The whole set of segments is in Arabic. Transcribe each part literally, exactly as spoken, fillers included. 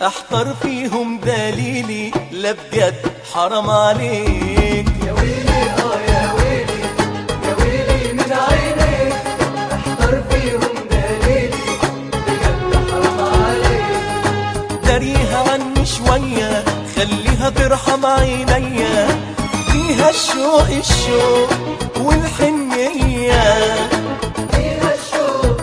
احتار فيهم دليلي، لا بجد حرام عليك. يا ويلي اه يا ويلي يا ويلي من عينيك، احتار فيهم دليلي بجد حرام عليك. داريها عني شوية، خليها ترحم عينيا، فيها الشوق الشوق والحنية، فيها الشوق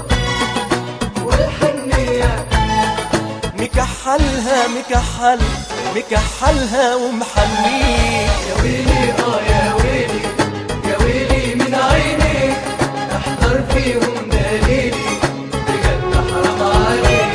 والحنية. مكحلها مكحل مكحلها ومحنيك. يا ويلي اه يا ويلي يا ويلي من عينيك، احتار فيهم دليلي بجد حرام عليك.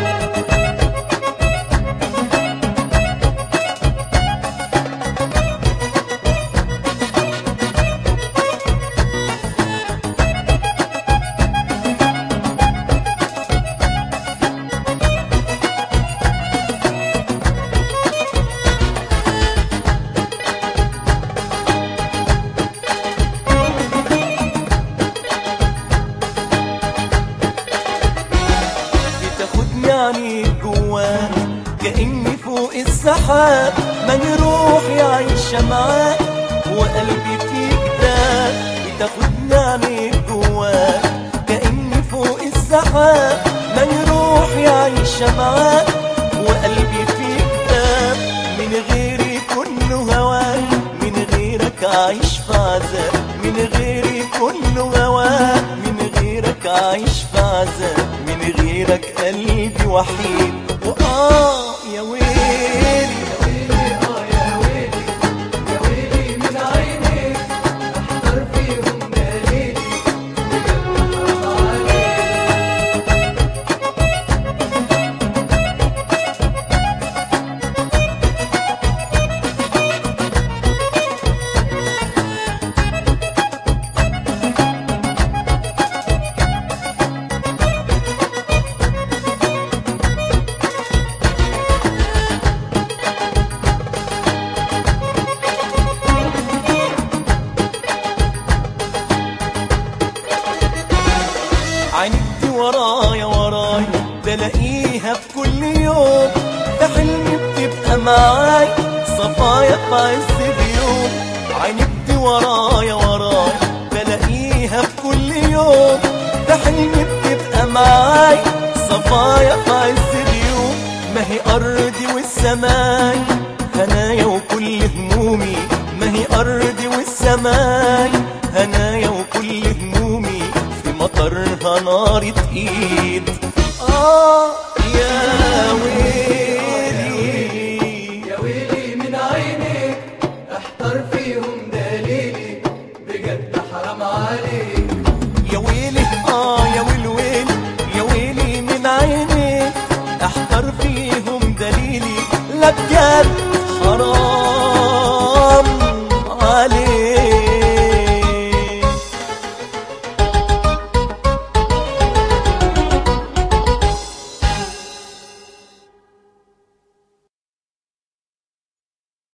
يعني جواك كأني فوق السحاب، مجروح عايشة معاك وقلبي فيك داك. بتاخدني يعني جواك كأني فوق السحاب، مجروح عايشة معاك وقلبي فيك داك. من غيري كله هواك، من غيرك عايش في عذاب، من غيري كله هواك، من غيرك عايش في عذاب، من غيرك قلبي وحيد. وآه يا ويلي يا ويلي اه يا ويلي يا ويلي من عينيك، احتار فيهم دليلي بجد حرام عليك. عينيك دي ورايا ورايا بلاقيها في كل يوم، ده حلمي بتبقى معاي صفايا في عز اليوم. عينيك دي ورايا ورايا بلاقيها في كل يوم، ده حلمي بتبقى معاي صفايا في عز اليوم. ما هي أرضي والسماي هنايا وكل همومي، ما هي أرضي والسماي هنايا وكل همومي، مطرها نار تقيل. آه يا